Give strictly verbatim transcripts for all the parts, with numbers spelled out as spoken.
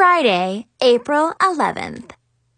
Friday, April eleventh.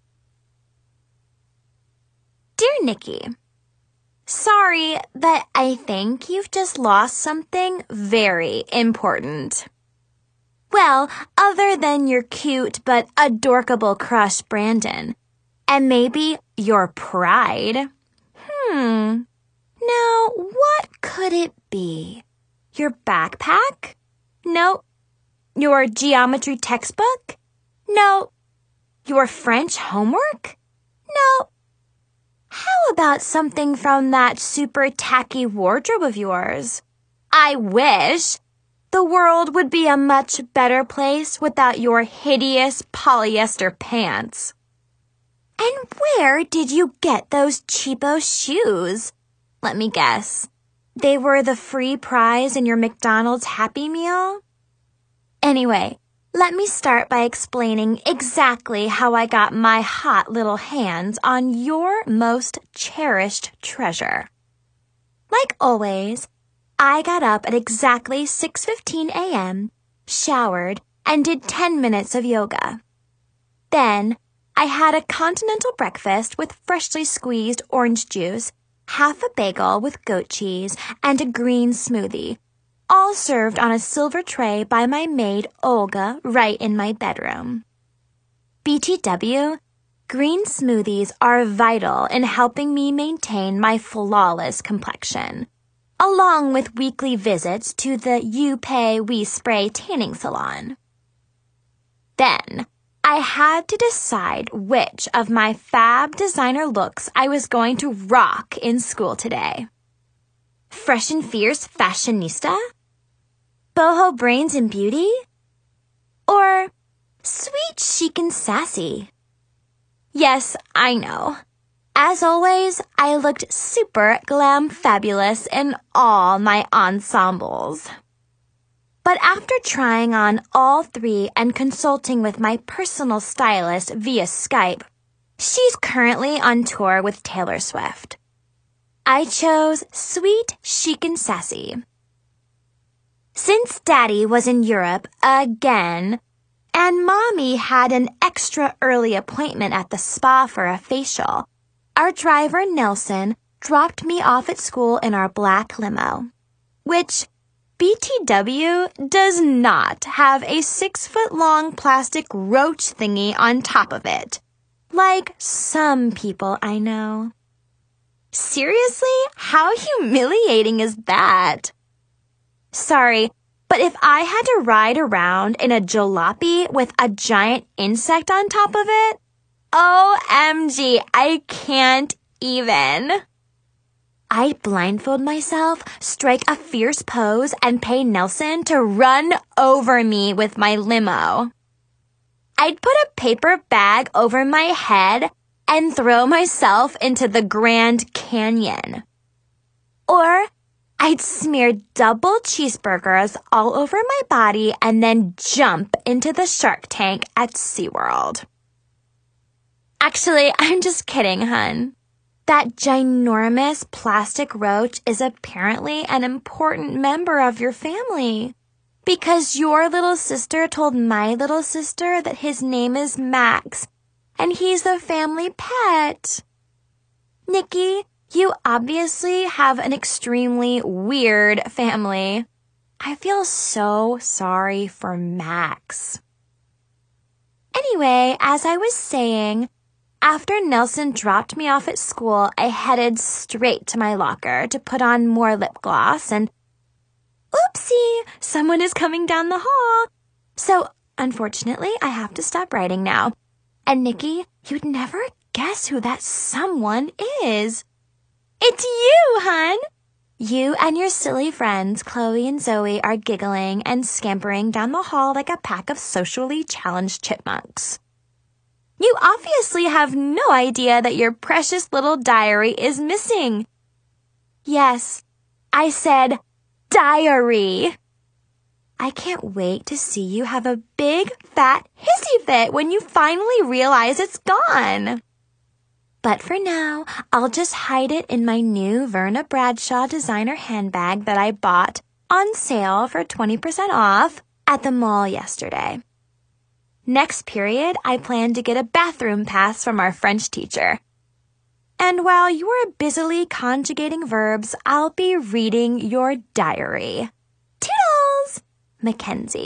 Dear Nikki, sorry, but I think you've just lost something very important. Well, other than your cute but adorkable crush, Brandon, and maybe your pride. Hmm. Now, what could it be? Your backpack? No. Your geometry textbook? No. Your French homework? No. How about something from that super tacky wardrobe of yours? I wish. The world would be a much better place without your hideous polyester pants. And where did you get those cheapo shoes? Let me guess. They were the free prize in your McDonald's Happy Meal? Anyway, let me start by explaining exactly how I got my hot little hands on your most cherished treasure. Like always, I got up at exactly six fifteen a.m., showered, and did ten minutes of yoga. Then, I had a continental breakfast with freshly squeezed orange juice, half a bagel with goat cheese, and a green smoothie, all served on a silver tray by my maid Olga right in my bedroom. B T W, green smoothies are vital in helping me maintain my flawless complexion, along with weekly visits to the You Pay, We Spray tanning salon. Then, I had to decide which of my fab designer looks I was going to rock in school today. Fresh and fierce fashionista? Boho brains and beauty? Or sweet chic and sassy? Yes, I know. As always, I looked super glam fabulous in all my ensembles. But after trying on all three and consulting with my personal stylist via Skype, she's currently on tour with Taylor Swift. I chose sweet, chic, and sassy. Since Daddy was in Europe again, and Mommy had an extra early appointment at the spa for a facial, our driver, Nelson, dropped me off at school in our black limo, which B T W does not have a six-foot-long plastic roach thingy on top of it, like some people I know. Seriously? How humiliating is that? Sorry, but if I had to ride around in a jalopy with a giant insect on top of it, O M G, I can't even. I'd blindfold myself, strike a fierce pose, and pay Nelson to run over me with my limo. I'd put a paper bag over my head and throw myself into the Grand Canyon. Or I'd smear double cheeseburgers all over my body and then jump into the shark tank at SeaWorld. Actually, I'm just kidding, hun. That ginormous plastic roach is apparently an important member of your family, because your little sister told my little sister that his name is Max, and he's the family pet. Nikki, you obviously have an extremely weird family. I feel so sorry for Max. Anyway, as I was saying, after Nelson dropped me off at school, I headed straight to my locker to put on more lip gloss and oopsie, someone is coming down the hall. So, unfortunately, I have to stop writing now. And Nikki, you'd never guess who that someone is. It's you, hun! You and your silly friends, Chloe and Zoe, are giggling and scampering down the hall like a pack of socially challenged chipmunks. You obviously have no idea that your precious little diary is missing. Yes, I said diary. I can't wait to see you have a big, fat hissy fit when you finally realize it's gone. But for now, I'll just hide it in my new Verna Bradshaw designer handbag that I bought on sale for twenty percent off at the mall yesterday. Next period, I plan to get a bathroom pass from our French teacher. And while you're busily conjugating verbs, I'll be reading your diary. Toodles! Mackenzie.